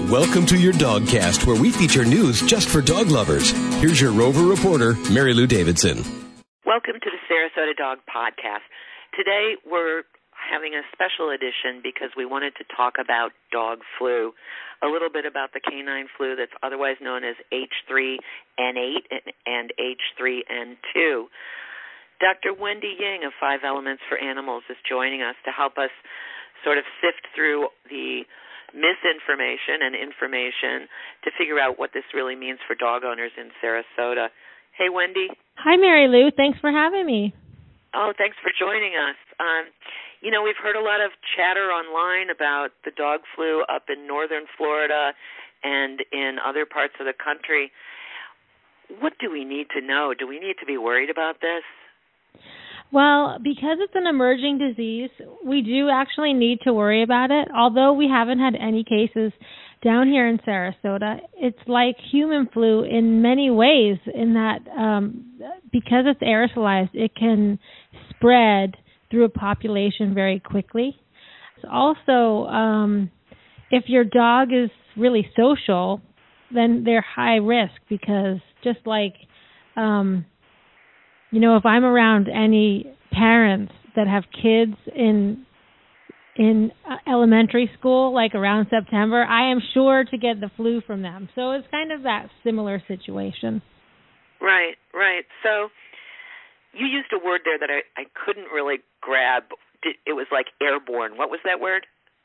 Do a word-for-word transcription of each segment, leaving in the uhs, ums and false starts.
Welcome to your Dogcast, where we feature news just for dog lovers. Here's your Rover reporter, Mary Lou Davidson. Welcome to the Sarasota Dog Podcast. Today we're having a special edition because we wanted to talk about dog flu, a little bit about the canine flu that's otherwise known as H three N eight and H three N two. Doctor Wendy Ying of Five Elements for Animals is joining us to help us sort of sift through the misinformation and information to figure out what this really means for dog owners in Sarasota. Hey, Wendy. Hi, Mary Lou. Thanks for having me. Oh, thanks for joining us. Um, you know, we've heard a lot of chatter online about the dog flu up in northern Florida and in other parts of the country. What do we need to know? Do we need to be worried about this? Well, because it's an emerging disease, we do actually need to worry about it. Although we haven't had any cases down here in Sarasota, it's like human flu in many ways in that um, because it's aerosolized, it can spread through a population very quickly. Also, um, if your dog is really social, then they're high risk because just like... Um, You know, if I'm around any parents that have kids in in elementary school, like around September, I am sure to get the flu from them. So it's kind of that similar situation. Right, right. So you used a word there that I, I couldn't really grab. It was like airborne. What was that word?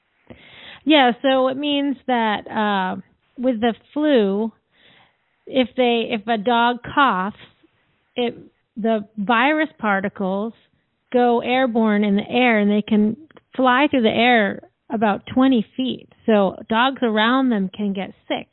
Yeah, so it means that uh, with the flu, if they if a dog coughs, it the virus particles go airborne in the air, and they can fly through the air about twenty feet. So dogs around them can get sick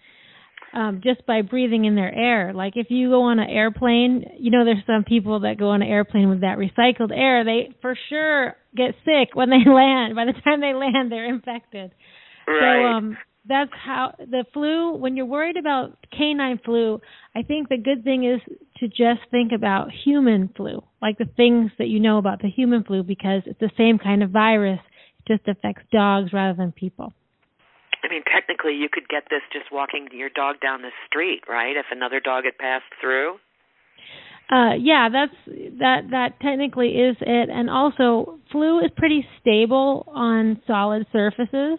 um, just by breathing in their air. Like if you go on an airplane, you know there's some people that go on an airplane with that recycled air. They for sure get sick when they land. By the time they land, they're infected. Right. So um, that's how the flu, when you're worried about canine flu, I think the good thing is to just think about human flu, like the things that you know about the human flu, because it's the same kind of virus. It just affects dogs rather than people. I mean, technically, you could get this just walking your dog down the street, right, if another dog had passed through? Uh, yeah, that's that. That technically is it. And also, flu is pretty stable on solid surfaces.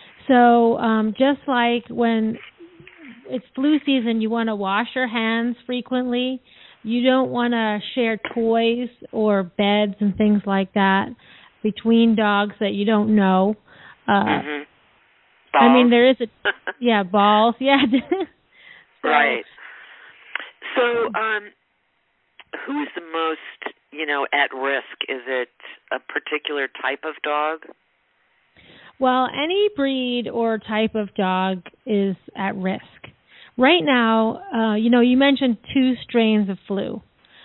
So um, just like when it's flu season, you want to wash your hands frequently. You don't want to share toys or beds and things like that between dogs that you don't know. Uh, mm-hmm. I mean, there is a, yeah, balls, yeah. so, right. So um, who is the most, you know, at risk? Is it a particular type of dog? Well, any breed or type of dog is at risk. Right now, uh, you know, you mentioned two strains of flu.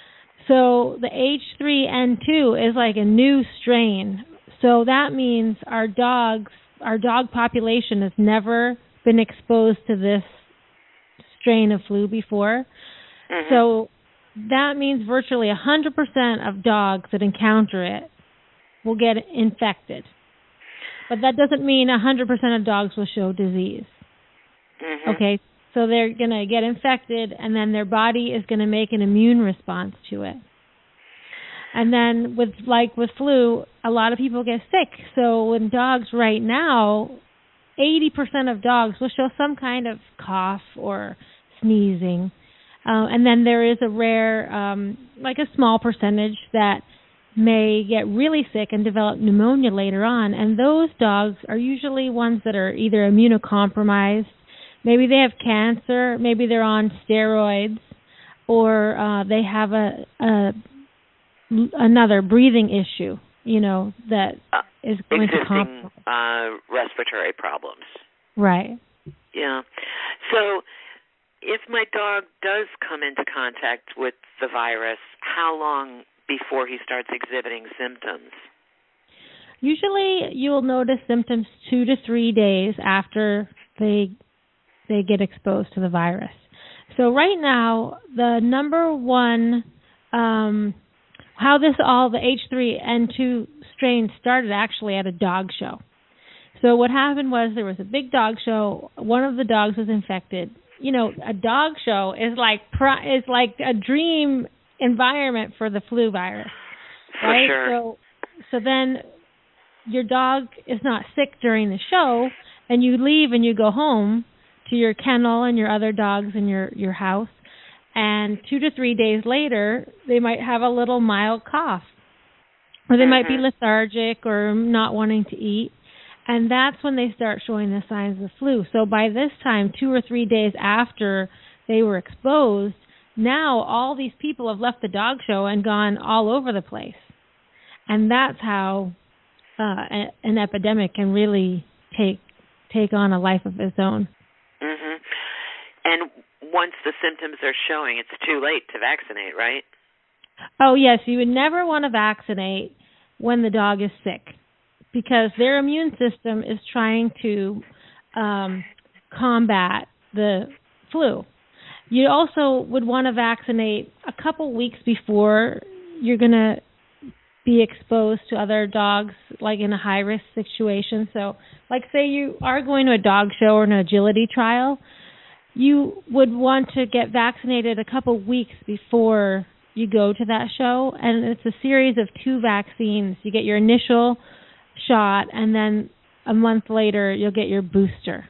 So the H three N two is like a new strain. So that means our dogs, our dog population has never been exposed to this strain of flu before. Mm-hmm. So that means virtually one hundred percent of dogs that encounter it will get infected. But that doesn't mean one hundred percent of dogs will show disease. Mm-hmm. Okay, so they're going to get infected, and then their body is going to make an immune response to it. And then with like with flu, a lot of people get sick. So when dogs right now, eighty percent of dogs will show some kind of cough or sneezing. Uh, and then there is a rare, um, like a small percentage that may get really sick and develop pneumonia later on. And those dogs are usually ones that are either immunocompromised, maybe they have cancer, maybe they're on steroids, or uh, they have a, a another breathing issue, you know, that uh, is going existing, to compromise. uh, respiratory problems. Right. Yeah. So if my dog does come into contact with the virus, how long before he starts exhibiting symptoms? Usually you'll notice symptoms two to three days after they they get exposed to the virus. So right now, the number one, um, how this all, the H three N two strain started actually at a dog show. So what happened was there was a big dog show. One of the dogs was infected. You know, a dog show is like is like a dream environment for the flu virus, right? For sure. So, so then your dog is not sick during the show, and you leave and you go home to your kennel and your other dogs in your, your house, and two to three days later, they might have a little mild cough, or they mm-hmm. might be lethargic or not wanting to eat. And that's when they start showing the signs of the flu. So by this time, two or three days after they were exposed, now all these people have left the dog show and gone all over the place. And that's how uh, an epidemic can really take take on a life of its own. Mm-hmm. And once the symptoms are showing, it's too late to vaccinate, right? Oh, yes. You would never want to vaccinate when the dog is sick, because their immune system is trying to um, combat the flu. You also would want to vaccinate a couple weeks before you're going to be exposed to other dogs, like in a high-risk situation. So, like say you are going to a dog show or an agility trial, you would want to get vaccinated a couple weeks before you go to that show. And it's a series of two vaccines. You get your initial shot, and then a month later you'll get your booster.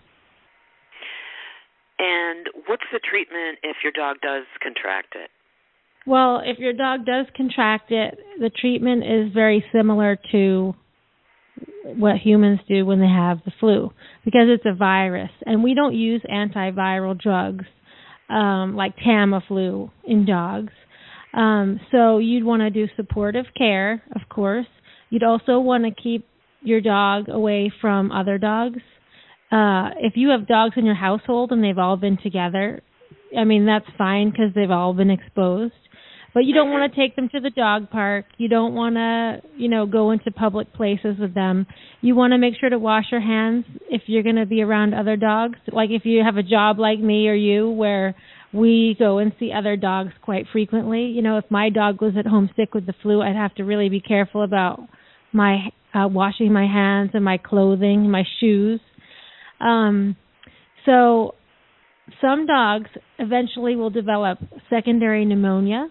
And what's the treatment if your dog does contract it? Well, if your dog does contract it, the treatment is very similar to what humans do when they have the flu, because it's a virus, and we don't use antiviral drugs um, like Tamiflu in dogs. Um, so you'd want to do supportive care, of course. You'd also want to keep your dog away from other dogs. Uh, if you have dogs in your household and they've all been together, I mean, that's fine because they've all been exposed. But you don't want to take them to the dog park. You don't want to, you know, go into public places with them. You want to make sure to wash your hands if you're going to be around other dogs. Like if you have a job like me or you where we go and see other dogs quite frequently. You know, if my dog was at home sick with the flu, I'd have to really be careful about my uh, washing my hands and my clothing, my shoes. Um, so some dogs eventually will develop secondary pneumonia,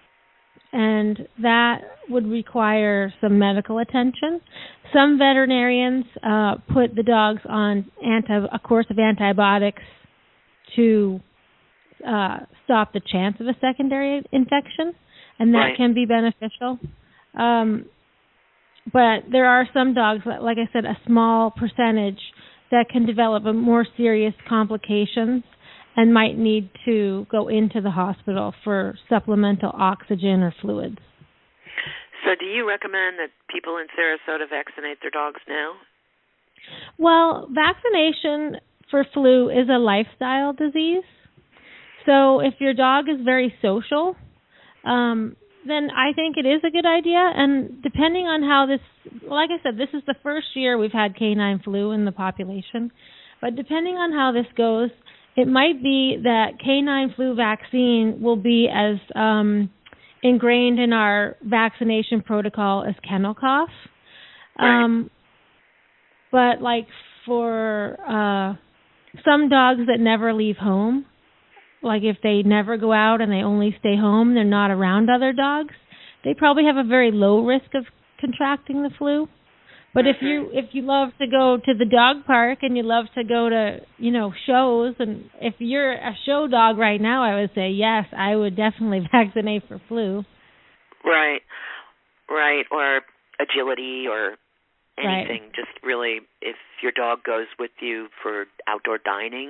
and that would require some medical attention. Some veterinarians uh, put the dogs on anti- a course of antibiotics to uh, stop the chance of a secondary infection, and that right. can be beneficial. Um, but there are some dogs, like I said, a small percentage that can develop a more serious complications and might need to go into the hospital for supplemental oxygen or fluids. So do you recommend that people in Sarasota vaccinate their dogs now? Well, vaccination for flu is a lifestyle disease. So if your dog is very social, um, then I think it is a good idea. And depending on how this, like I said, this is the first year we've had canine flu in the population. But depending on how this goes, it might be that canine flu vaccine will be as um, ingrained in our vaccination protocol as kennel cough. Right. Um, but like for uh, some dogs that never leave home, like if they never go out and they only stay home, they're not around other dogs, they probably have a very low risk of contracting the flu. But if you if you love to go to the dog park and you love to go to, you know, shows, and if you're a show dog right now, I would say yes, I would definitely vaccinate for flu. Right, right, or agility or anything. Right. Just really, if your dog goes with you for outdoor dining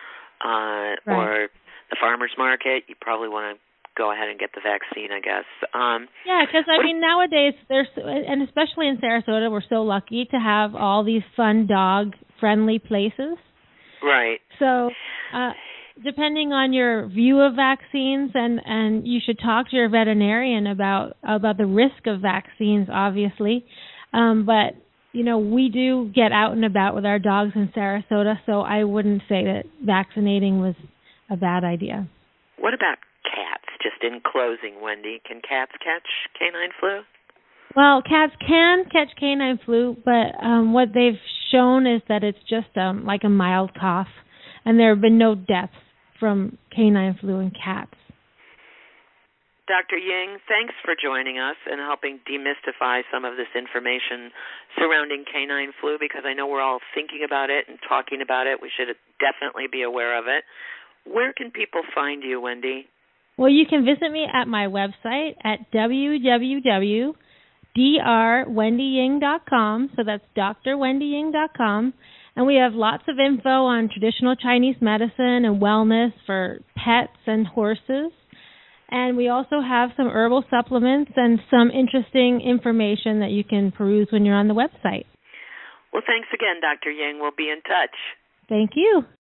uh, right. or the farmer's market, you probably want to go ahead and get the vaccine, I guess. Um, yeah, because, I mean, nowadays, there's, and especially in Sarasota, we're so lucky to have all these fun dog-friendly places. Right. So uh, depending on your view of vaccines, and, and you should talk to your veterinarian about, about the risk of vaccines, obviously. Um, but, you know, we do get out and about with our dogs in Sarasota, so I wouldn't say that vaccinating was a bad idea. What about cats? Just in closing, Wendy, can cats catch canine flu? Well, cats can catch canine flu, but um, what they've shown is that it's just um, like a mild cough, and there have been no deaths from canine flu in cats. Doctor Ying, thanks for joining us and helping demystify some of this information surrounding canine flu, because I know we're all thinking about it and talking about it. We should definitely be aware of it. Where can people find you, Wendy? Well, you can visit me at my website at w w w dot d r wendy ying dot com. So that's d r wendy ying dot com. And we have lots of info on traditional Chinese medicine and wellness for pets and horses. And we also have some herbal supplements and some interesting information that you can peruse when you're on the website. Well, thanks again, Doctor Ying. We'll be in touch. Thank you.